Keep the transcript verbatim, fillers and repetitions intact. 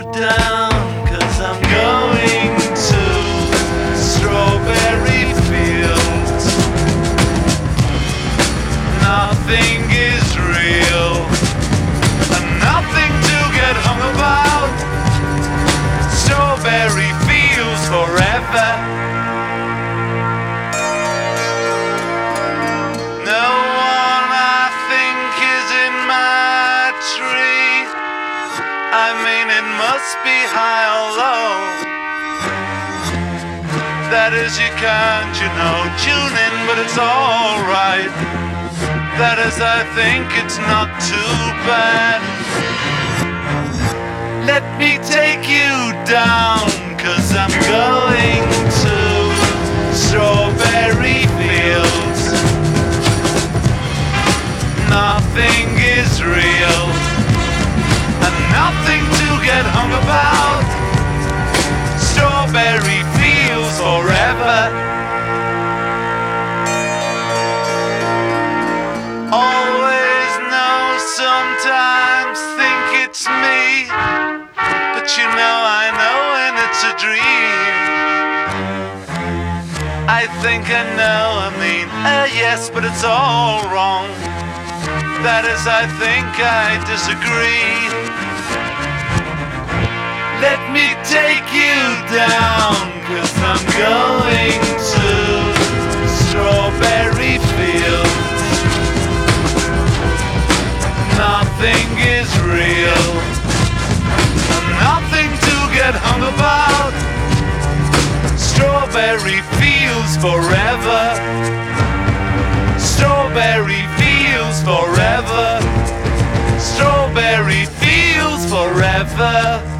down, 'cause I'm going to strawberry fields. Nothing is real, and nothing to get hung about. Strawberry fields forever. No one I think is in my tree. I mean, it must be high or low. That is, you can't, you know, tune in, but it's alright. That is, I think it's not too bad. Let me take you down, 'cause I'm going to strawberry fields. Nothing is real, and nothing to get hung about. Strawberry fields forever. Always know, sometimes think it's me, but you know I know when it's a dream. I think I know, I mean, uh, yes, but it's all wrong. That is, I think I disagree. Let me take you down, 'cause I'm going to strawberry fields. Nothing is real, nothing to get hung about. Strawberry fields forever. Strawberry fields forever. Strawberry fields forever.